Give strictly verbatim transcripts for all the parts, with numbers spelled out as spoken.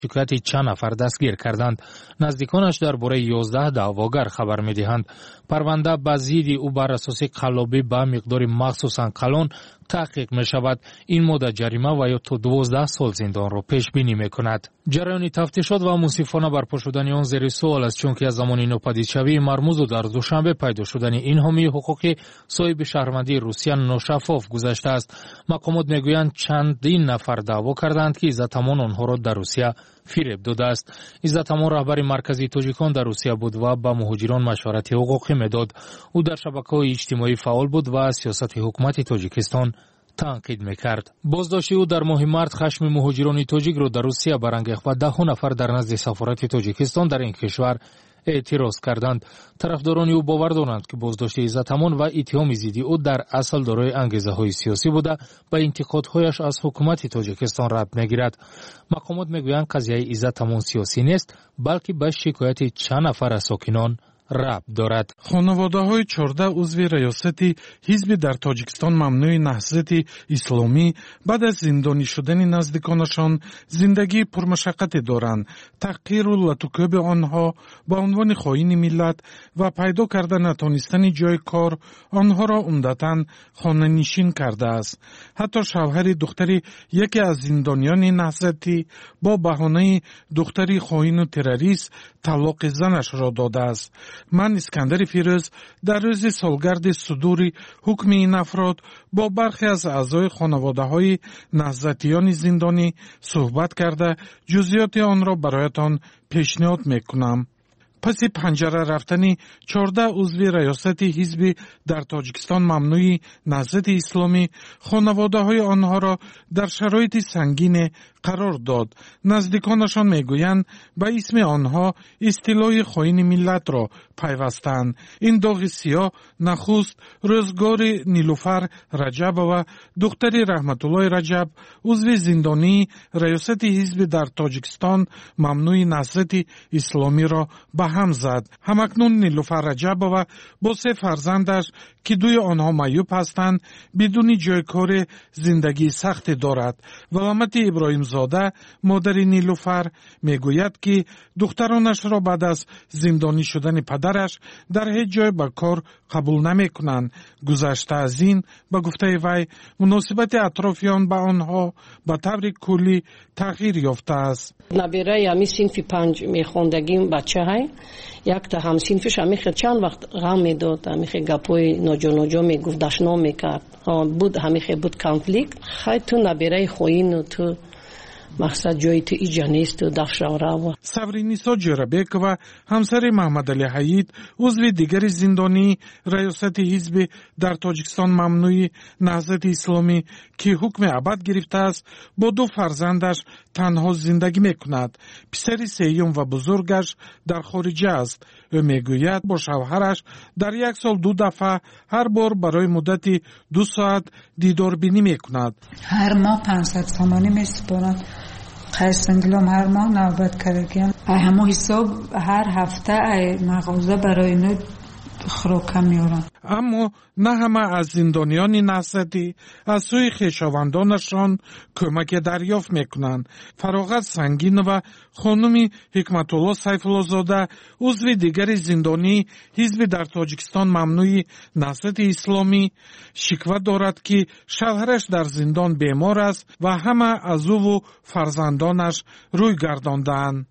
شکایت چند نفر دستگیر کردند. نزدیکانش درباره یازده دعواگر خبر می‌دهند. پرونده به ضد او بر اساس قلابی به مقدار مخصوصاً کلان تحقیق می شود. این مدت جریمه و یا تا دوازده سال زندان را پیش بینی می کند. جریان تفتیشات و منصفانه برپا شدن آن زیر سوال است، چون که از زمان نوپدیدشوی مرموز و در دوشنبه پیدا شدن این حامی حقوقی صاحب شهروندی روسیه ناشفاف گذشته است. مقامات میگویند چندین نفر دعوا کردند که عزتمآن آنها را در روسیه فریب داده است. عزتمآن رهبر مرکزی تاجیکان در روسیه بود و به مهاجران مشورت حقوقی میداد. او در شبکه‌های اجتماعی فعال بود و سیاست حکومت تاجیکستان تنقید میکرد. بازداشت او در ماه مارس خشم مهاجران تاجیک را در روسیه برانگیخت و ده نفر در نزد سفارت تاجیکستان در این کشور اعتراض کردند. طرفداران او باور دارند که بازداشت عزتمآن و اتهام ضد او در اصل دارای انگیزه‌های سیاسی بوده و انتقادهایش از حکومت تاجیکستان ربط میگیرد. مقامات میگویند قضیه عزتمآن سیاسی نیست، بلکه به شکایت چند نفر از ساکنان ربط دارد. خانواده‌های چهارده عضو ریاست حزب در تاجیکستان ممنوع نهضت اسلامی بعد از زندانی شدن نزدیکانشان زندگی پرمشقت دارند. تحقیر و لطوکوب آنها به عنوان خائن ملت و پیدا کردن نتانستن جای کار آنها را عمدتاً خانه‌نشین کرده است. حتی شوهر دختر یکی از زندانیان نهضتی با بهانه دختری خائن و تروریست طلاق زنش را داده است. من اسکندر فیروز در روز سالگرد صدور حکم این افراد با برخی از اعضای خانواده های نهضتیان زندانی صحبت کرده جزئیات آن را برایتان پیشنهاد میکنم. پس پنجره رفتن چهارده عضو ریاست حزب در تاجیکستان ممنوع نهضت اسلامی خانواده های آنها را در شرایط سنگین قرار داد. نزدیکانشان میگویند به اسم آنها اصطلاح خائن ملت را پیوستند. این داغ سیاه نخست روزگار نیلوفر رجب و دختر رحمت الله رجب عضو زندانی ریاست حزب در تاجیکستان ممنوع نهضت اسلامی را به هم زد. همکنون نیلوفر رجب و با سه فرزندش که دوی آنها معیوب هستند بدون جای کار زندگی سخت دارد. ولامت ابراهیم زاده مادر نیلوفر میگوید که دخترانش را بعد از زندانی شدن پدرش در هیچ جای به کار قبول نمی کنند. گذشته از این به گفته وی مناسبت اطرافیان به آنها به طور کلی تغییر یافته است. نبیره یمی صنف پنج میخوندگیم بچه های یک تا هم صنفش همیشه چند وقت غم میداد، همیشه گپوی نوجا نوجا میگفت، دشنا میکرد، بود همیشه بود کانفلیکت. خیلی تو نبیره خوین و تو مقصد جایی تو ایجا نیست و دفشاره و سفرینیسا جربک و همسر محمد علی حیید عضو دیگر زندانی ریاست حزب در تاجیکستان ممنوع نهضت اسلامی که حکم ابد گرفته است با دو فرزندش تنها زندگی میکند. پسر سیوم و بزرگش در خارج است. او میگوید با شوهرش در یک سال دو دفعه هر بار برای مدت دو ساعت دیدار بینی میکند. هر ماه پانصد تومانی میسپارند. خرسندلم هر ماه نوبت کردگیم. همه حساب هر هفته مغازه برای اینو خوراکم میارن. اما نه همه از زندانیان نهضتی از سوی خویشاوندانشان کمک دریافت میکنند. فراغت سنگین و خانم حکمت الله سیف الله زاده عضو دیگر زندانی حزب در تاجیکستان ممنوع نهضت اسلامی شکوه دارد که شوهرش در زندان بیمار است و همه از او و فرزندانش روی گرداندند.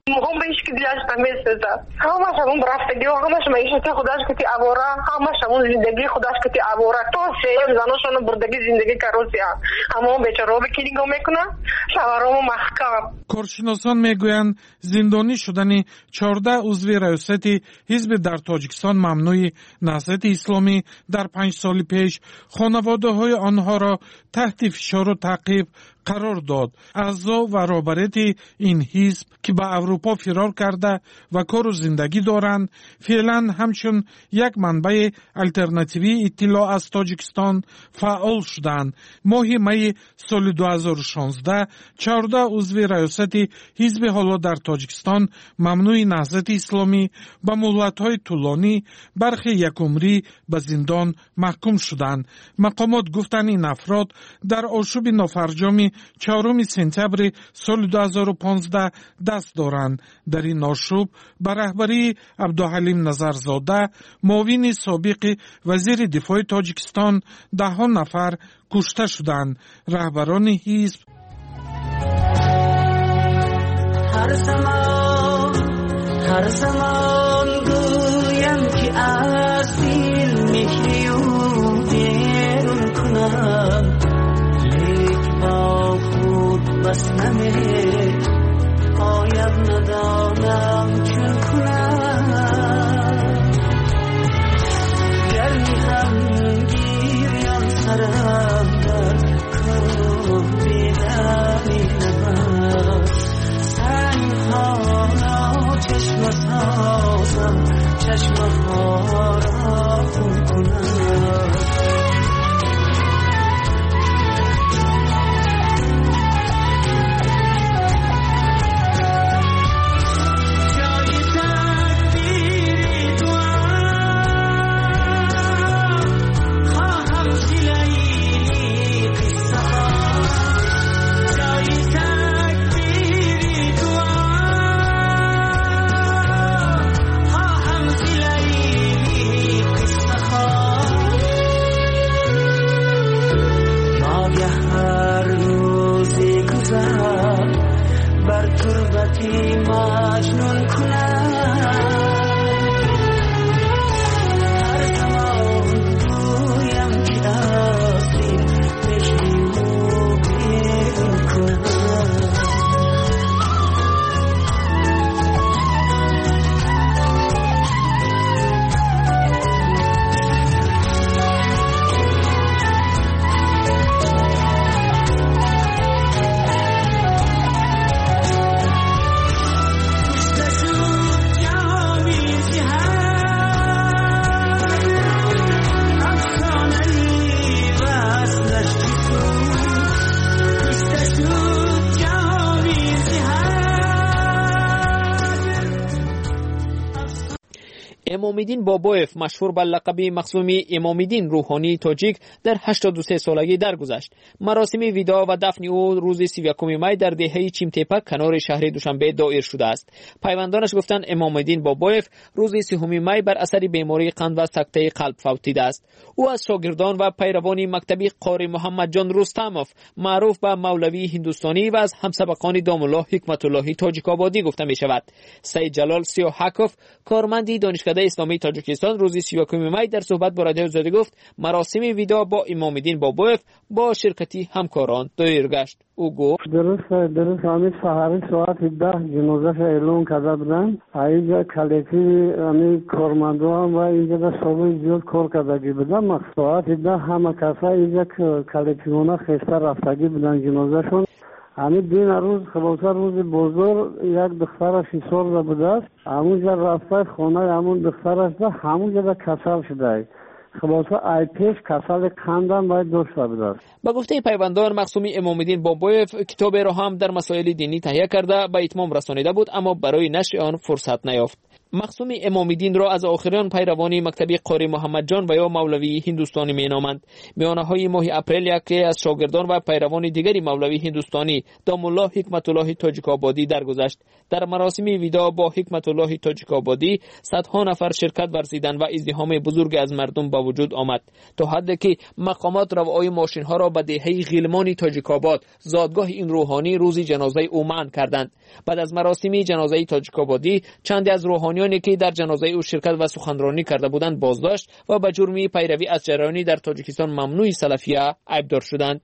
زندگی خودش که تی آواره تو سیم زناشون بردگی زندگی کاروسیا همون بیچاره به کلیگو میکنه شوهرامو محکم. کارشناسان میگویند زندانی شدن چهارده عضو ریاست حزب در تاجیکستان ممنوع نهضت اسلامی در پنج سال پیش خانواده های آنها را تحت فشار و تعقیب قرار داد. اعضا و رهبرت این حزب که به اروپا فرار کرده و کار و زندگی دارند فعلا همچون یک منبع الटरनेटिव्ی اطلاع از تاجیکستان فعال شدند. ماه می سال دو هزار و شانزده چهارده عضو ریاست حزب حالا در تاجیکستان ممنوع نهضت اسلامی به مهلت‌های طولانی برخی یک عمری به زندان محکوم شدند. مقامات گفتند این افراد در آشوب نافرجامی روزنامه چهارم سپتامبر سال دو هزار و پانزده دست دارند. در این آشوب به رهبری عبدالحلیم نظرزاده معاون سابق وزیر دفاع تاجیکستان ده ها نفر کشته شدند. رهبران حزب هر زمان هر زمان گویم که اصیل میخیو بیرون کنم، لیک با خود بس نمیره پایم ندانم چون کنم. گر میخم گیریم سرم در کوه بیدمی نبر، سنگ ها را چشم سازم، چشم ها را خون کنم. امام‌الدین بابایف مشهور به لقب مخزومی امام‌الدین روحانی تاجیک در هشتاد و سه سالگی درگذشت. مراسم وداع و دفن او روز سی و یک می در دهه چیمتپک کنار شهر دوشنبه دایر شده است. پیوندانش گفتند امام‌الدین بابایف روز سیوم می بر اثر بیماری قند و سکته قلب فوتیده است. او از شاگردان و پیروان مکتب قاری محمد جان رستموف معروف به مولوی هندوستانی و از همسبقان دام الله حکمت الله تاجیک‌آبادی گفته می شود. سید جلال سیاحکوف کارمندی دانشکده اسلامی تاجیکستان روز سی و یک می در صحبت با رادیو آزادی گفت مراسم وداع با امام‌الدین بابایف با شرکتی همکاران دایر گشت. او گفت درست درست همین سحر ساعت ده جنازه اعلام کرده بودن. اینجا کلکتیو همین کارمندان و اینجا در سالن زیاد کار کردگی بودن. ساعت ده همه کسا اینجا کلکتیونا خسته رفتگی بودن جنازهشون. همین دین روز خلاصه روز بزرگ یک دختر شش ساله بوده است. همونجا رفته خانه همون دخترش ده همونجا ده کسل شده. خلاصه ای پیش کسل قندم باید داشته بوده. با گفته پیوندان مخزومی امام‌الدین بابایف کتاب را هم در مسائل دینی تهیه کرده به اتمام رسانیده بود، اما برای نشر آن فرصت نیافت. مخزومی امام‌الدین را از آخرین پیروان مکتب قاری محمد جان و یا مولوی هندوستانی می‌نامند. میانه‌های ماه اپریل یکی از شاگردان و پیروان دیگری مولوی هندوستانی دام الله حکمت الله تاجیک‌آبادی درگذشت. در مراسم وداع با حکمت الله تاجیک‌آبادی صدها نفر شرکت ورزیدند و ازدحام بزرگ از مردم با وجود آمد، تا حدی که مقامات روای ماشین‌ها را به دهه غیلمانی تاجیک‌آباد زادگاه این روحانی روز جنازه او منع کردند. بعد از مراسم جنازه تاجیک‌آبادی چند از روحانی که در جنازه او شرکت و سخنرانی کرده بودند بازداشت و به جرم پیروی از جریانی در تاجیکستان ممنوع سلفیه عیبدار شدند.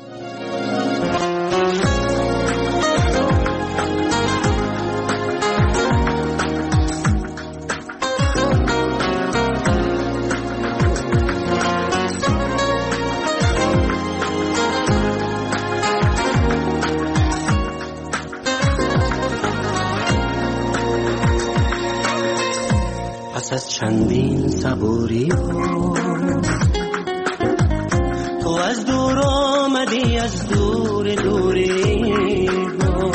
پس از چندین صبوری ها تو از دور آمدی، از دور دوری ها.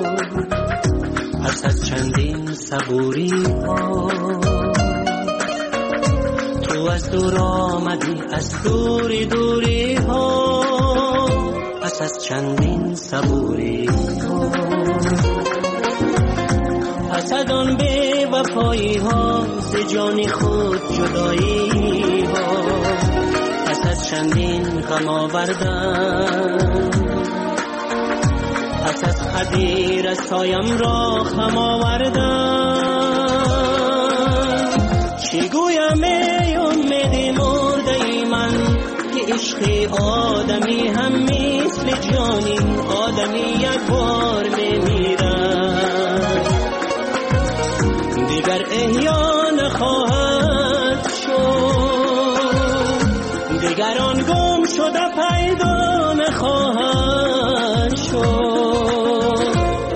پس از چندین صبوری ها تو از دور آمدی، از دور دوری ها. پس از چندین صبوری کن. پس از آن بی وفایی ها ز جان خود جدایی ها، پس از چندین غم آوردن، پس از خدیر از سایم را خم آوردن. چی گویم ای امید مرده ای من که عشق آدمی هم مثل جانی، آدمی یک بار میمیرد دیگر احیا نخواهد شد، دیگر آن گم شده پیدا نخواهد شد.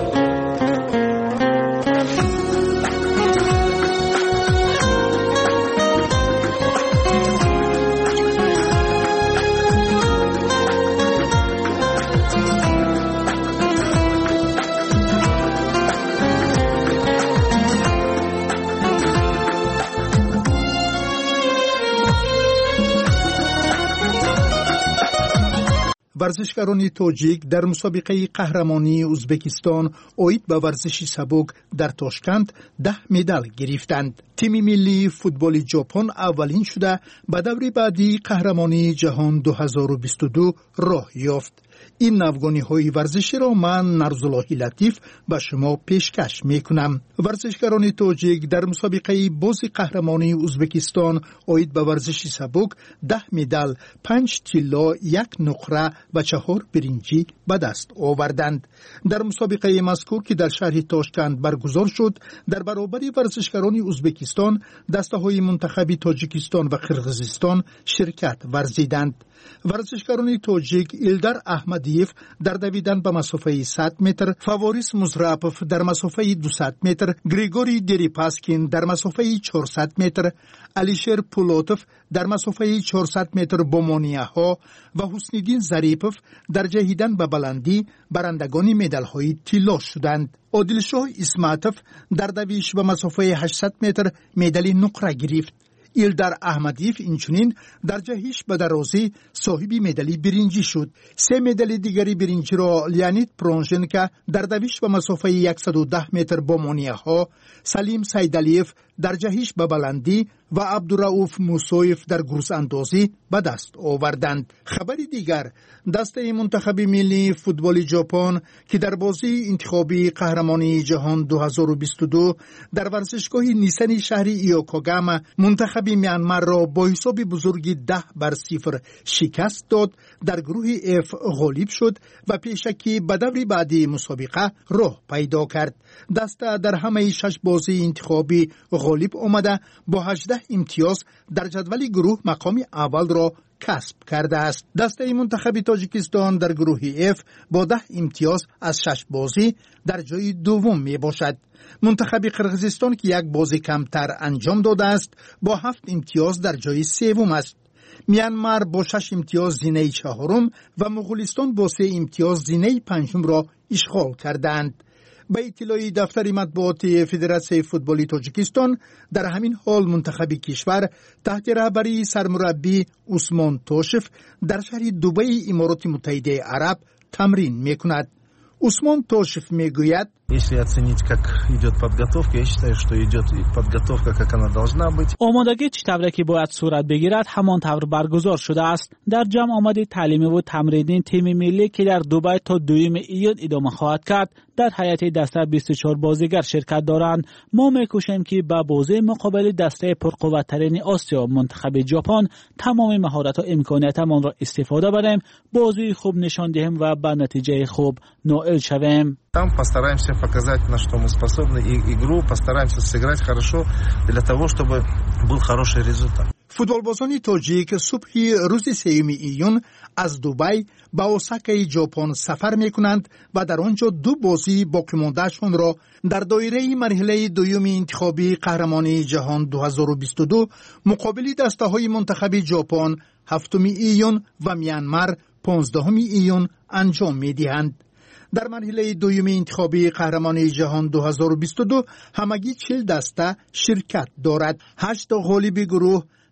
ورزشکاران تاجیک در مسابقه قهرمانی ازبکستان اوید به ورزش سبک در تاشکند ده مدال گرفتند. تیم ملی فوتبال ژاپن اولین شده به دور بعدی قهرمانی جهان دو هزار و بیست و دو راه یافت. این نوگانی های ورزشی را من نرزالله لطیف به شما پیشکش می کنم. ورزشکاران تاجیک در مسابقه باز قهرمانی ازبکستان اوید به ورزش سبک ده مدال، پنج طلا، یک نقره و چهار برنجی به دست آوردند. در مسابقه مذکور که در شهر تاشکند برگزار شد، در برابر ورزشکاران ازبکستان دسته‌های منتخب تاجیکستان و قرقیزستان شرکت ورزیدند. ورزشکاران تاجیک ایلدار احمدیف در دویدن به مسافه صد متر، فاوریس مزرابوف در مسافه دویست متر، گریگوری دریپاسکین در مسافه چهارصد متر، علیشیر پولوتوف در مسافه چهارصد متر با مانیاها و حسنیدین ظریفوف در جهیدن به بلندی برندگان مدال‌های طلا شدند. عادلشاه اسماتوف در دویش به مسافه هشتصد متر مدال نقره گرفت. ایلدار احمدیف اینچنین در جهش به درازی صاحب مدال برنجی شد. سه مدال دیگری برنجی را لیانید پرونژنکا در دویش به مسافه صد و ده متر با مانیاها، سلیم سیدالیف در جهش به بلندی و عبدالرؤوف موسویف در گرز اندازی به دست آوردند. خبر دیگر، دسته منتخب ملی فوتبال ژاپن که در بازی انتخابی قهرمانی جهان دو هزار و بیست و دو در ورزشگاه نیسن شهر ایوکوگاما منتخب میانمار را با حساب بزرگی ده بر صفر شکست داد، در گروه اف غالب شد و پیشکی به دور بعدی مسابقه راه پیدا کرد. دسته در همه شش بازی انتخابی غالب آمده با هجده امتیاز در جدول گروه مقام اول را کسب کرده است. دسته منتخب تاجیکستان در گروه اف با ده امتیاز از شش بازی در جای دوم می باشد. منتخب قرقیزستان که یک بازی کمتر انجام داده است با هفت امتیاز در جای سوم است. میانمار با شش امتیاز زینه چهارم و مغولستان با سه امتیاز زینه پنجم را اشغال کردند. به اطلاع دفتر مطبوعات فدراسیون فوتبال تاجیکستان، در همین حال منتخب کشور تحت رهبری سرمربی عثمان توشف در شهر دبی امارات متحده عرب تمرین میکند. عثمان توشف میگوید: Если оценить, как идет подготовка, я считаю, что идет подготовка, как она должна быть. آمادگی چطوری که باید صورت بگیرد همان طور برگزار شده است. در جمع آمده تعلیمی و تمرینی تیم ملی که در دبی تا دوم ایون ادامه خواهد کرد در هیئت دسته بیست و چهار بازیگر شرکت دارند. ما می‌کوشیم که با بازی مقابل دسته پرقوت‌ترین آسیا منتخب ژاپن تمام مهارت و امکاناتمان را استفاده بریم، بازی خوب نشان دهیم و به نتیجه خوب نائل شویم. Там постараемся показать, на что мы способны, и игру постараемся сыграть хорошо для того, чтобы был хороший результат. فوتبالبازان تاجیک صبح روز سوم ایون از دبی به اوساکای ژاپن سفر میکنند و در آنجا دو بازی باقی مانده‌شان را در دایره مرحله دوم انتخابی قهرمانی جهان دو هزار و بیست و دو مقابل دسته‌های منتخب ژاپن هفتم ایون و میانمار پانزدهم ایون انجام میدهند. در مرحله دوم انتخابی قهرمانی جهان دو هزار و بیست و دو همگی چهل دسته شرکت دارد. هشت غالب گروه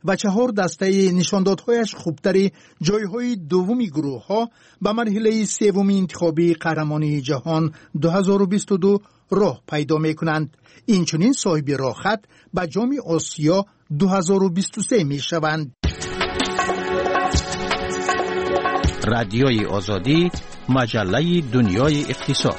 و چهار دسته نشاندادهایش خوبتر جایهای دومی گروه ها به مرحله سومی انتخابی قهرمانی جهان دو هزار و بیست و دو راه پیدا می کنند. این چنین صاحب راه خط به جام آسیا دو هزار و بیست و سه می شوند. رادیوی آزادی، مجله دنیای اقتصاد.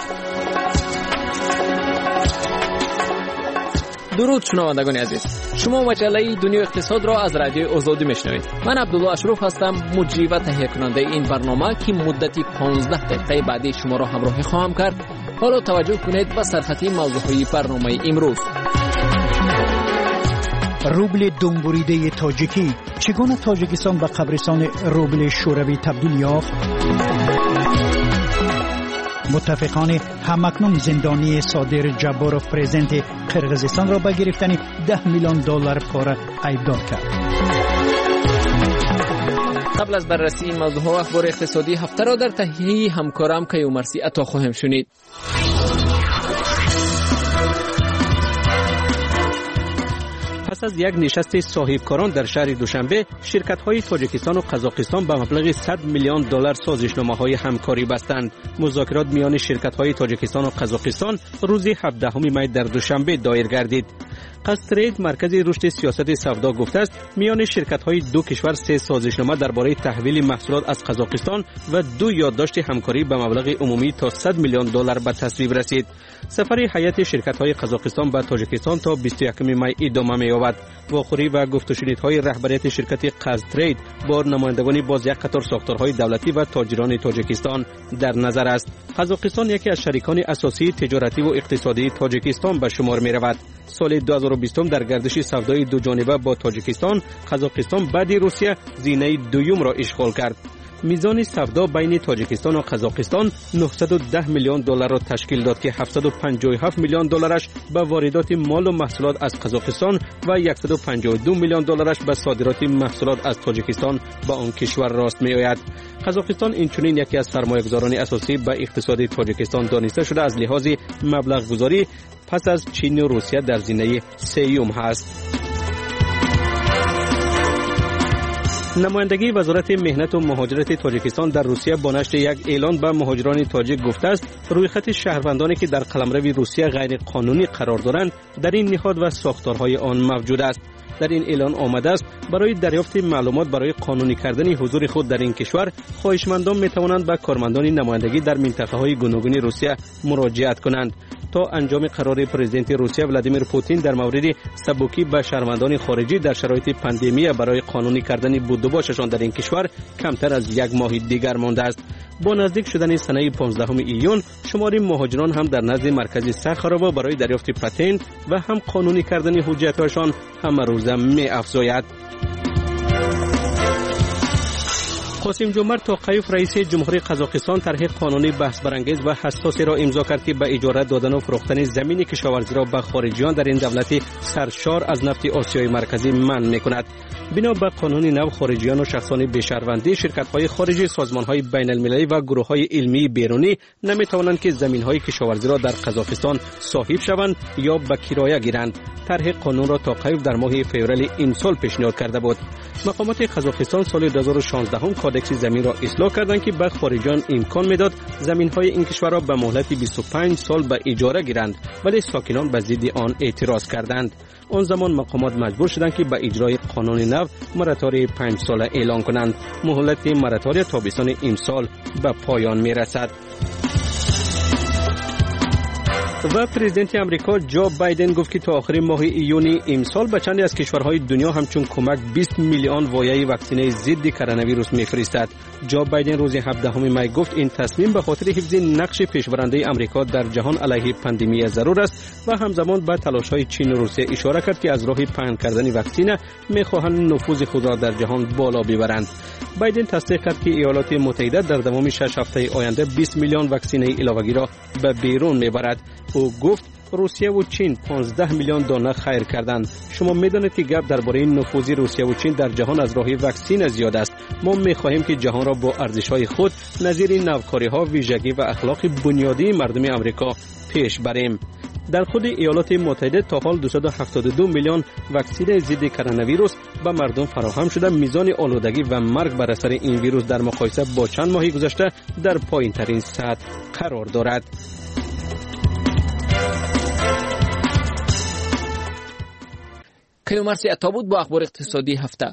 درود شنوندگان عزیز، شما مجله دنیای اقتصاد را از رادیوی آزادی میشنوید. من عبدالله اشرف هستم، مجری و تهیه کننده این برنامه که مدتی پانزده دقیقه بعدی شما را همراهی خواهم کرد. حالا توجه کنید به سرخطی موضوعی برنامه امروز. روبل دنبوریده تاجیکی، چگونه تاجیکستان به قبرستان روبل شوروی تبدیل یافت؟ متفقان همکنون زندانی صادر جبارов پرزیدنت قرقیزستان را به گرفتن ده میلیون دلار پاره ایبدار کرد. قبل از بررسی این موضوع و اخبار اقتصادی هفته را در تهیه همکارم کیومرثی عطا خواهیم شنید. پس از یک نشست صاحبکاران در شهر دوشنبه، شرکت‌های تاجیکستان و قزاقستان به مبلغ صد میلیون دلار سازشنامه‌های همکاری بستند. مذاکرات میان شرکت‌های تاجیکستان و قزاقستان روز هفدهم می در دوشنبه دایر گردید. قزترید مرکز رشد سیاست سودا گفته است میان شرکت‌های دو کشور سه سازشنامه درباره تحویل محصولات از قزاقستان و دو یادداشت همکاری به مبلغ عمومی تا صد میلیون دلار به تصویب رسید. سفر هیئت شرکت‌های قزاقستان به تاجیکستان تا بیست و یکم می ادامه می‌یابد. واخوری و گفت و شنیدهای رهبریت شرکت قزترید با نمایندگان باز یک قطار ساختارهای دولتی و تاجران تاجیکستان در نظر است. قزاقستان یکی از شریکان اساسی تجارتی و اقتصادی تاجیکستان به شمار می‌رود. سال دو هزار و بیست در گردش سودای دو جانبه با تاجیکستان، قزاقستان بعد روسیه زینه دوم را اشغال کرد. میزان سودا بین تاجیکستان و قزاقستان نهصد و ده میلیون دلار را تشکیل داد که هفتصد و پنجاه و هفت میلیون دلارش به واردات مال و محصولات از قزاقستان و صد و پنجاه و دو میلیون دلارش به صادرات محصولات از تاجیکستان به آن کشور راست می‌آید. قزاقستان اینچنین یکی از سرمایه‌گذاران اساسی به اقتصاد تاجیکستان دانسته شده از لحاظ مبلغ گذاری پس از چین و روسیه در زینه سوم هست. نمایندگی وزارت مهنت و مهاجرت تاجیکستان در روسیه با نشر یک اعلان به مهاجران تاجیک گفته است روی خط شهروندانی که در قلمرو روسیه غیر قانونی قرار دارند در این نهاد و ساختارهای آن موجود است. در این اعلان آمده است برای دریافت معلومات برای قانونی کردن حضور خود در این کشور خواهشمندان می توانند به کارمندان نمایندگی در منطقه‌های گوناگون روسیه مراجعت کنند تا انجام قرار پرزیدنت روسیه ولادیمیر پوتین در مورد سبکی به شهروندان خارجی در شرایط پاندمی برای قانونی کردن بود و باششان در این کشور کمتر از یک ماه دیگر مانده است. با نزدیک شدن سنه پانزدهم ایون شمار مهاجران هم در نزد مرکز ساخاروا برای دریافت پتنت و هم قانونی کردن حجیت‌هایشان هم روزه می افزاید. قاسم جمعرت توقیف رئیس جمهوری قزاقستان طرح قانونی بحث برانگیز و حساسی را امضا کرد که به اجاره دادن و فروختن زمین کشاورزی را به خارجیان در این دولت سرشار از نفت آسیای مرکزی منع می‌کند. بنا به قانون نو خارجیان و شخصان بی‌شهروندی، شرکت‌های خارجی، سازمان‌های بین‌المللی و گروه‌های علمی بیرونی نمی‌توانند که زمین‌های کشاورزی را در قزاقستان صاحب شوند یا به کرایه گیرند. طرح قانون را توقیف در ماه فوریه این سال پیشنهاد کرده بود. مقامات قزاقستان سال دو هزار و شانزده کادکس زمین را اصلاح کردند که به خارجیان امکان میداد زمین‌های این کشور را به مهلت بیست و پنج سال به اجاره گیرند، ولی ساکنان به ضد آن اعتراض کردند. آن زمان مقامات مجبور شدند که به اجرای قانون نو مراتوری پنج ساله اعلان کنند. مهلت مراتوری تابستان امسال به پایان میرسد. و پرزیدنت امریکا جو بایدن گفت که تا آخر ماه ایون امسال به چندی از کشورهای دنیا همچون کمک بیست میلیون وایه واکسینه ضد کرونا ویروس میفرستد. جو بایدن روز هفدهم می گفت این تصمیم به خاطر حفظ نقش پیشبرنده امریکا در جهان علیه پاندمی ضرور است و همزمان به تلاش‌های چین و روسیه اشاره کرد که از راه پهن کردن واکسینه می‌خواهند نفوذ خود را در جهان بالا ببرند. بایدن تصدیق کرد که ایالات متحده در دوام شش هفته آینده بیست میلیون واکسینه علاوه‌ای را به بیرون میبرد. او گفت روسیه و چین پانزده میلیون دانه خیر کردند. شما میدانید که گپ درباره نفوذ روسیه و چین در جهان از راه واکسین زیاد است. ما میخواهیم که جهان را با ارزش‌های خود نظیر نوکاری‌ها، ویژگی و اخلاق بنیادی مردم امریکا پیش بریم. در خود ایالات متحده تا حال دویست و هفتاد و دو میلیون واکسن ضد کرونا ویروس به مردم فراهم شده. میزان آلودگی و مرگ بر اثر این ویروس در مقایسه با چند ماه گذشته در پایین‌ترین سطح قرار دارد. کیومرثی عطا بود با اخبار اقتصادی هفته.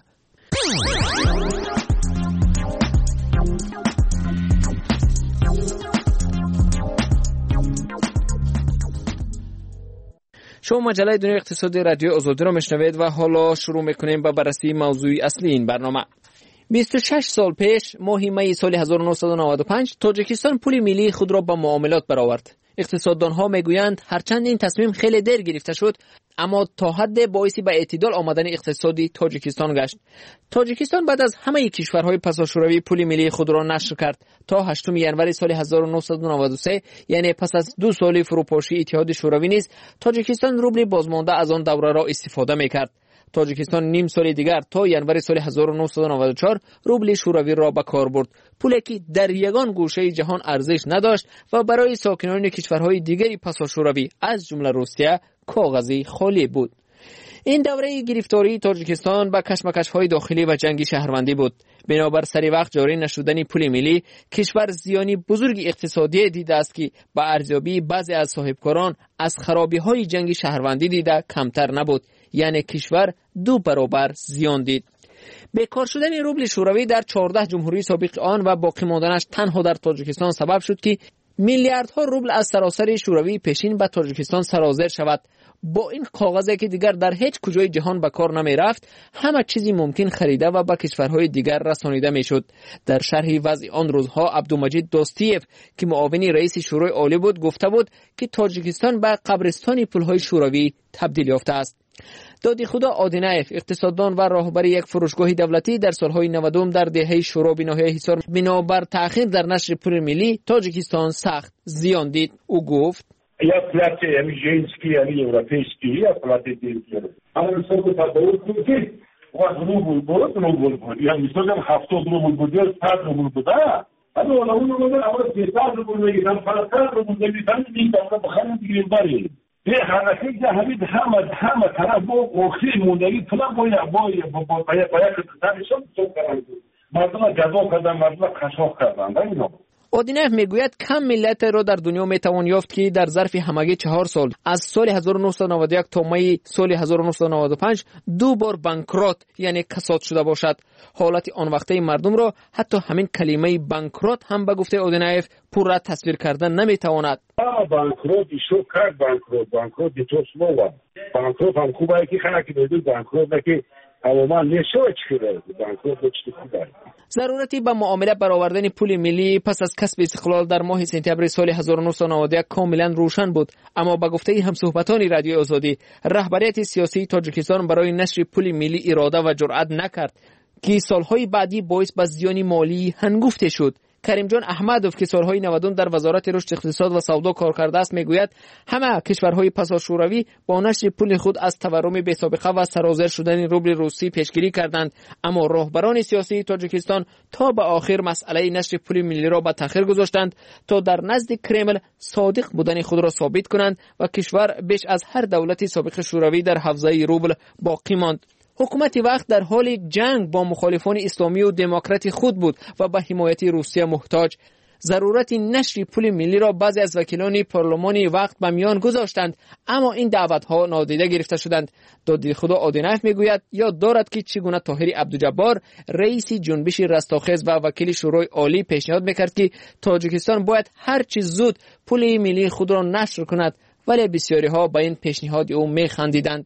شما مجله دنیای اقتصادی رادیو آزادی را میشنوید و حالا شروع میکنیم با بررسی موضوع اصلی این برنامه. بیست و شش سال پیش ماه می سال هزار و نهصد و نود و پنج تاجیکستان پول ملی خود را با معاملات برآورد. اقتصاددانها میگویند هرچند این تصمیم خیلی دیر گرفته شد اما تا حد باعثی به اعتدال آمدن اقتصادی تاجیکستان گشت. تاجیکستان بعد از همه کشورهای پساشوروی پول ملی خود را نشر کرد تا هشتم ژانویه سال هزار و نهصد و نود و سه، یعنی پس از دو سال فروپاشی اتحاد شوروی نیز تاجیکستان روبل بازمانده از آن دوره را استفاده میکرد. تاجیکستان نیم سال دیگر تا ژانویه سال هزار و نهصد و نود و چهار روبل شوروی را به کار برد، پولی که در یگان گوشه جهان ارزش نداشت و برای ساکنان کشورهای دیگری پساشوروی از جمله روسیه کاغذی خالی بود. این دوره گرفتاری تاجیکستان با کشمکش‌های داخلی و جنگی شهروندی بود. بنابر سری وقت جاری نشدن پول ملی، کشور زیانی بزرگ اقتصادی دیده است که با ارزیابی بعضی از صاحبکاران از خرابی‌های جنگی شهروندی دیده کمتر نبود، یعنی کشور دو برابر زیان دید. بیکار شدن روبل شوروی در چهارده جمهوری سابق آن و باقی ماندنش تنها در تاجیکستان سبب شد که میلیاردها روبل از سراسر شوروی پیشین به تاجیکستان سرازیر شود. با این کاغذی که دیگر در هیچ کجای جهان به کار نمی رفت، همه چیزی ممکن خریده و به کشورهای دیگر رسانیده می شد. در شرح وضع آن روزها عبدالمجید دوستیف که معاون رئیس شورای عالی بود گفته بود که تاجیکستان به قبرستان پولهای شوروی تبدیل یافته است. دادی خدا آدینایف اقتصاددان و راهبر یک فروشگاه دولتی در سالهای نودم در دهه شورا به ناحیه حصار بنابر تأخیر در نشر پول ملی تاجیکستان سخت زیان دید. او گفت یا پلات امیجینسکی یا اورپیسکی یا پلات دیگر اما سوق تداول که وقت روبل بود روبل بود یا مثلا هفتاد روبل بود یا صد روبل بود اما ولی اون روبل اول صد روبل میگن فقط روبل میگن این دفعه بخرن دیگه بری به حرکت ده همین همه همه طرف با اخیر موندگی پلان باید باید باید باید باید تنشون سوق کردن مردم جذاب کردن مردم خشاف کردن اینا. اودینف میگوید کم ملت را در دنیا میتوان یافت که در ظرف همگی چهار سال از سال هزار و نهصد و نود و یک تا می سال هزار و نهصد و نود و پنج دو بار بانکرات یعنی کساد شده باشد. حالت آن وقته مردم را حتی همین کلمه بانکرات هم به گفته اودینف پورا تصویر کردن نمیتواند. بانکرات شو کرد بانکرات بانکرات دیتوس نوا بانکرات هم خوبه که خلک بدون بانکرات که عموما نشوچ کرده بانکرات چی خوبه. ضرورتی به معامله برآوردن پول ملی پس از کسب استقلال در ماه سپتامبر سال هزار و نهصد و نود و یک کاملا روشن بود، اما با گفته همصحبتان رادیو آزادی رهبریت سیاسی تاجیکستان برای نشر پول ملی اراده و جرأت نکرد که سالهای بعدی باعث به زیان مالی هنگفته شد. کریم جان احمدوف که سالهای نودم در وزارت رشد اقتصاد و سودا کار کرده است میگوید همه کشورهای پساشوروی با نشر پول خود از تورم بی‌سابقه و سرازیر شدن روبل روسی پیشگیری کردند، اما راهبران سیاسی تاجیکستان تا به آخر مسئله نشر پول ملی را به تأخیر گذاشتند تا در نزد کرمل صادق بودن خود را ثابت کنند و کشور بیش از هر دولت سابق شوروی در حوزه روبل باقی ماند. حکومت وقت در حال جنگ با مخالفان اسلامی و دموکرات خود بود و به حمایت روسیه محتاج. ضرورت نشر پول ملی را بعضی از وکیلان پارلمانی وقت به میان گذاشتند، اما این دعوتها نادیده گرفته شدند. دادی خدا آدینایف میگوید یاد دارد که چگونه طاهر عبدالجبار رئیس جنبش رستاخیز و وکیل شورای عالی پیشنهاد میکرد که تاجیکستان باید هر چیز زود پول ملی خود را نشر کند، ولی بسیاری ها به این پیشنهاد او میخندیدند.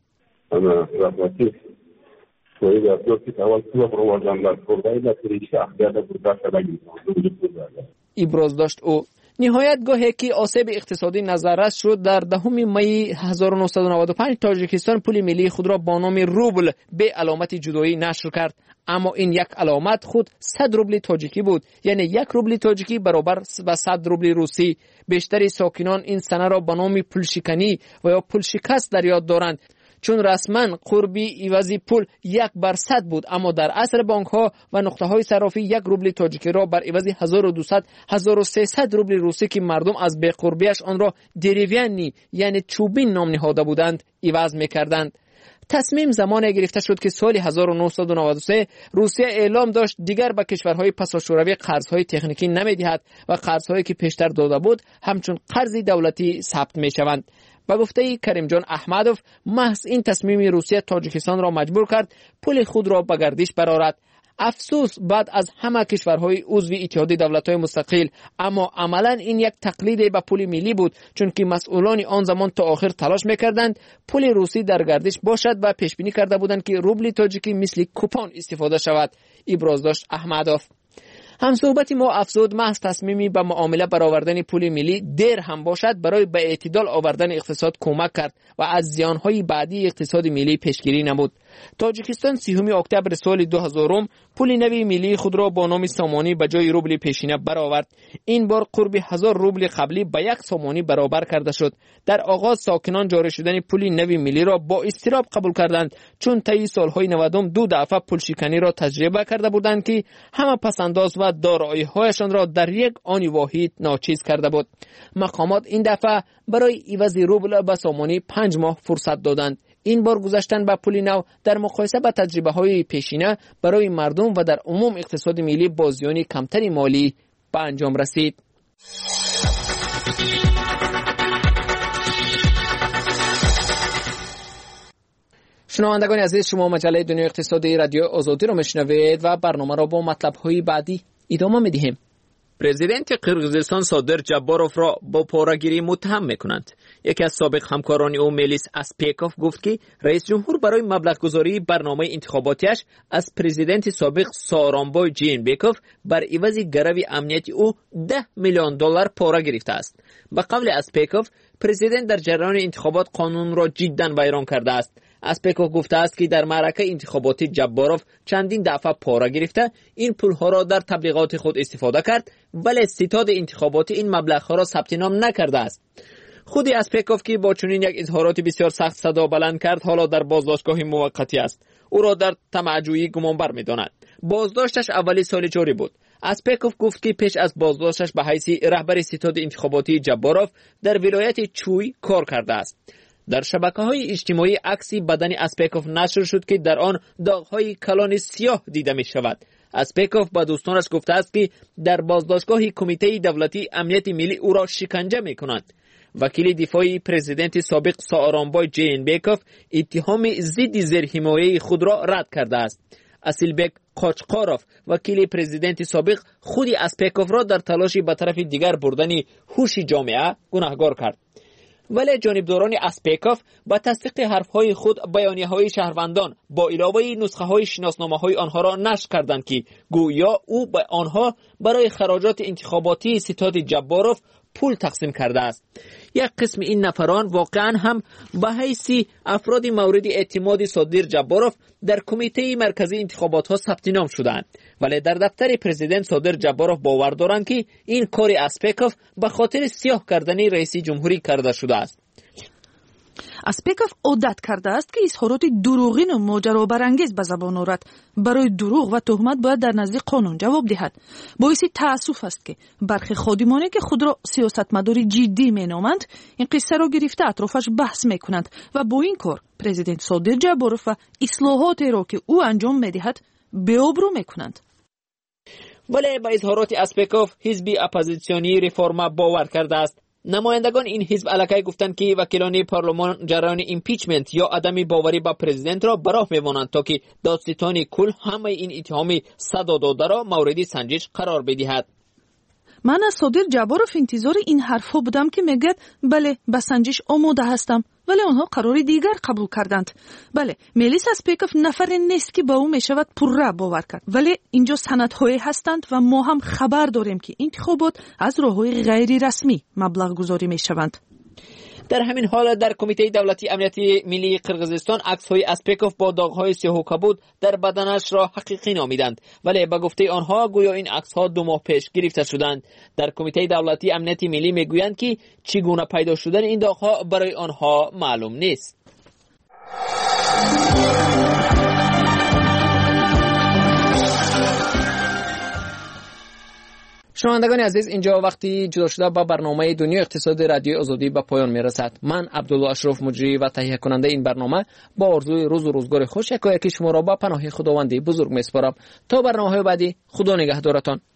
ابراز داشت او. نهایت گاهی که آسیب اقتصادی نظررس شد در دهم می هزار و نهصد و نود و پنج تاجیکستان پول ملی خود را با نام روبل به علامت جدایی نشر کرد، اما این یک علامت خود صد روبل تاجیکی بود، یعنی یک روبل تاجیکی برابر با صد روبل روسی. بیشتر ساکنان این سنه را به نام پول شکنی و یا پول شکست در یاد دارند، چون رسما قربی عوض پول یک بر صد بود، اما در عصر بانک ها و نقطه های صرافی یک روبل تاجیکی را بر عوض هزار و دویست هزار و سیصد روبل روسی که مردم از بی قربیش آن را دریوینی یعنی چوبین نام نهاده بودند عوض می‌کردند. تصمیم زمانی گرفته شد که سال هزار و نهصد و نود و سه روسیه اعلام داشت دیگر به کشورهای پساشوروی قرضهای تکنیکی نمی‌دهد و قرضهایی که پیشتر داده بود همچون قرض دولتی ثبت می‌شوند. با گفته کریم جان احمدوف، محض این تصمیم روسیه تاجیکستان را مجبور کرد پول خود را به گردش برآورد. افسوس بعد از همه کشورهای عضو اتحادیه دولت‌های مستقل، اما عملاً این یک تقلید به پول ملی بود، چون که مسئولان آن زمان تا آخر تلاش می‌کردند پول روسی در گردش باشد و پیش بینی کرده بودند که روبل تاجیکی مثل کوپون استفاده شود. ابراز داشت احمدوف. هم صحبت ما افزود محض تصمیمی به معامله برآوردن پول ملی دیر هم باشد برای به اعتدال آوردن اقتصاد کمک کرد و از زیانهای بعدی اقتصاد ملی پیشگیری نمود. تاجیکستان سیوم اکتبر سال دو هزار پول نوی ملی خود را با نام سامانی به جای روبل پیشینه برآورد. این بار قرب هزار روبل قبلی به یک سامانی برابر کرده شد. در آغاز ساکنان جاری شدن پول نوی ملی را با اضطراب قبول کردند، چون طی سالهای نودم دو دفعه پول شکنی را تجربه کرده بودند که همه پسنداز و دارایی‌هایشان را در یک آن واحد ناچیز کرده بود. مقامات این دفعه برای عوض روبل به سامانی پنج ماه فرصت دادند. این بار گذشتن به پول نو در مقایسه با تجربه‌های پیشینه برای مردم و در عموم اقتصاد ملی با زیان کمتری مالی به انجام رسید. شنوندگان عزیز، شما مجله دنیای اقتصادی رادیو آزادی را میشنوید و برنامه را با مطلب‌های بعدی ادامه می‌دهیم. پرزیدنت قرقیزستان صادر جباروف را با پاره‌گیری متهم می‌کنند. یکی از سابق همکاران او میلیس اسپیکوف گفت که رئیس جمهور برای مبلغ‌گذاری برنامه انتخاباتیش از پرزیدنت سابق سارانبای جینبکوف بر عوض گرو امنیتی او ده میلیون دلار پاره گرفته است. به قول اسپیکوف، پرزیدنت در جریان انتخابات قانون را جداً ویران کرده است. اسپیکوف گفته است که در معرکه انتخاباتی جباروف چندین دفعه پاره گرفته این پولها را در تبلیغات خود استفاده کرد، ولی ستاد انتخاباتی این مبلغ‌ها را ثبت نام نکرده است. خود اسپیکوف که با چنین یک اظهارات بسیار سخت صدا بلند کرد حالا در بازداشتگاه موقتی است. او را در طمع‌جویی گمانبر می‌داند. بازداشتش اولی سال جاری بود. اسپیکوف گفت که پیش از بازداشتش به حیث رهبر ستاد انتخاباتی جباروف در ولایت چوی کار کرده است. در شبکه‌های اجتماعی عکسی بدن اسپیکوف نشر شد که در آن داغ‌های کلان سیاه دیده می‌شود. اسپیکوف با دوستانش گفته است که در بازداشتگاه کمیته دولتی امنیت ملی او را شکنجه می‌کنند. وکیل دفاعی پرزیدنت سابق سارانبای جینبکوف اتهام ضد زیرحمایه خود را رد کرده است. اسیلبک قاچقاروف وکیل پرزیدنت سابق خود اسپیکوف را در تلاشی به طرف دیگر بردن هوش جامعه گناهکار کرد. ولی جانبداران اسپیکوف با تصدیق حرفهای خود بیانیه‌های شهروندان با علاوه نسخه‌های شناسنامه‌های آنها را نشر کردند که گویا او به آنها برای خراجات انتخاباتی ستاد جباروف پول تقسیم کرده است. یک قسم این نفران واقعا هم به حیث افراد مورد اعتماد صادر جباروف در کمیته مرکزی انتخابات ها ثبت نام شدند، ولی در دفتر پرزیدنت صادر جباروف باور دارند که این کار اسپیکوف به خاطر سیاه کردن رئیس جمهوری کرده شده است. اسپیکوف عادت کرده است که اظهارات دروغین و ماجرابرانگیز به زبان آورد. برای دروغ و تهمت باید در نزد قانون جواب دهد. باعث تأسف است که برخی خادمانی که خود را سیاستمدار جدی مینامند این قصه را گرفته اطرافش بحث میکنند و با این کار پرزیدنت صادر جباروف و اصلاحاتی را که او انجام میدهد بی‌آبرو میکنند. ولی با اظهارات اسپیکوف حزب اپوزیسیونی ریفورما باور کرده است. نمایندگان این حزب علاقه گفتند که وکیلان پارلمان جریان ایمپیچمنت یا عدم باوری با پرزیدنت را براه می‌مانند تا که دادستان کل همه این اتهام صدا داده را مورد سنجش قرار بدهد. من از صادر جباروف انتظار این حرفا بودم که میگه بله به سنجش آماده هستم، ولی آنها قرار دیگر قبول کردند. بله میلیس اسپیکوف نفر نیست که با او میشود پرره باور کرد، ولی اینجا سندهایی هستند و ما هم خبر داریم که انتخابات از راههای غیر رسمی مبلغ گذاری میشوند. در همین حال در کمیته دولتی امنیت ملی قرقیزستان عکس‌های اسپیکوف با داغ‌های سیاه و کبود در بدنش را حقیقی نامیدند، ولی به گفته آنها گویا این عکس‌ها دو ماه پیش گرفته شدند. در کمیته دولتی امنیت ملی میگویند که چگونه پیدا شدن این داغ‌ها برای آنها معلوم نیست. شنوندگان عزیز، اینجا وقتی جدا شده با برنامه دنیای اقتصاد رادیو آزادی به پایان میرسد. من عبدالله اشرف مجری و تهیه کننده این برنامه با آرزوی روز و روزگار خوش یکایک شما را به پناه خداوند بزرگ میسپارم. تا برنامه‌های بعدی، خدا نگهدارتان.